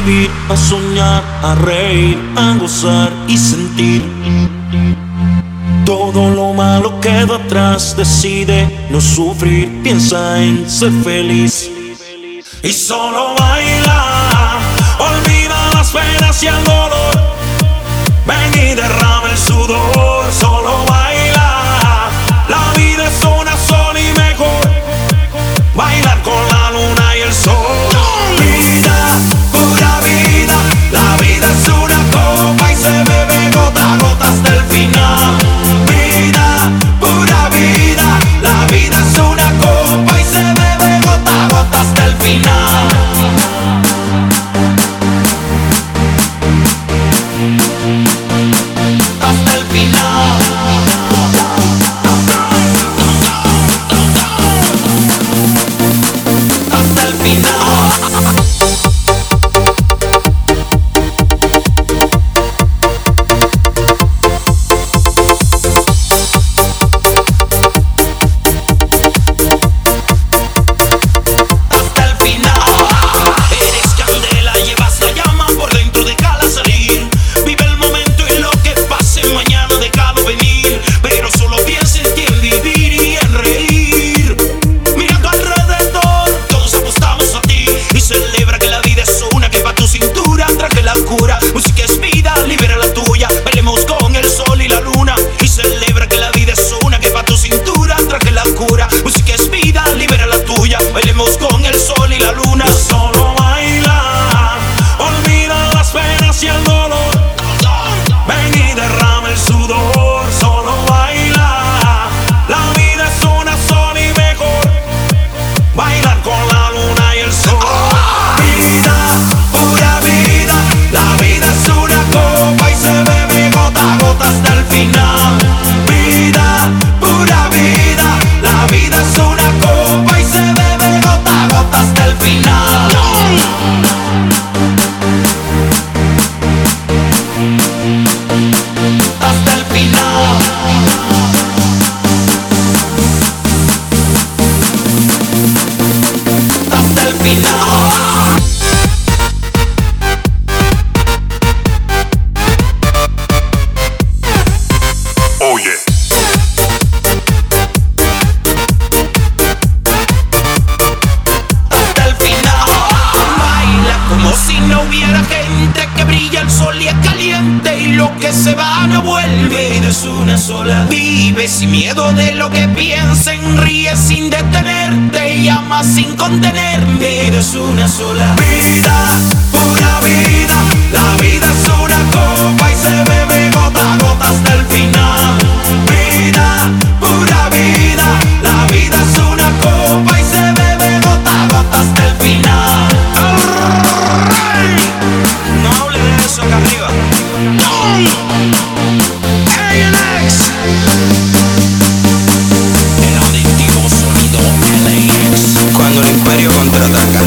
vivir, a soñar, a reír, a gozar y sentir. Todo lo malo queda atrás, decide no sufrir, piensa en ser feliz. Y solo baila, olvida las penas y el dolor. Ven y derrama el sudor, solo baila. La vida es una sola y mejor bailar con la luna y el sol. Vida, pura vida, la vida es una copa y se bebe gota a gota hasta el final. Vida, pura vida, la vida es una copa y se bebe gota a gota hasta el final. Hasta el final. Hasta el final. Hasta el final. Eres candela, llevas la llama por dentro, déjala salir. Vive el momento y lo que pase mañana déjalo venir. Pero solo piensa en ti, en vivir y en reír. Mira a tu alrededor, todos apostamos a ti. Y celebra que la vida es una, que va a tu cintura, traje la cura. Música es vida, libera la tuya. Bailemos con el sol y la luna. Y celebra que la vida es una, que va a tu cintura, traje la cura. Música es vida, libera la tuya. Bailemos con el sol y la luna. Solo baila, olvida las penas y el dolor. Ven y derrama el sudor, solo baila. La vida es una sola y mejor bailar con la luna y el sol. Vida, pura vida, la vida es una copa y se bebe gota a gota hasta el final. Vida, pura vida, la vida es una copa y se bebe gota a gota hasta el final. Hasta el final. Hasta el final. Oye, Hasta el final. Baila como si no hubiera gente, que brilla el sol y es caliente y lo que se va no vuelve. Es una sola. Vive sin miedo de lo que piensen, ríe sin detenerte y ama sin contenerme. Es una sola. Vida, pura vida, la vida es una copa y se bebe gota a gota hasta el final. Vida, pura vida, la vida es una copa y se bebe gota a gota hasta el final. No hable de eso acá arriba. ALX. El adictivo sonido LAX. Cuando el imperio contraataca.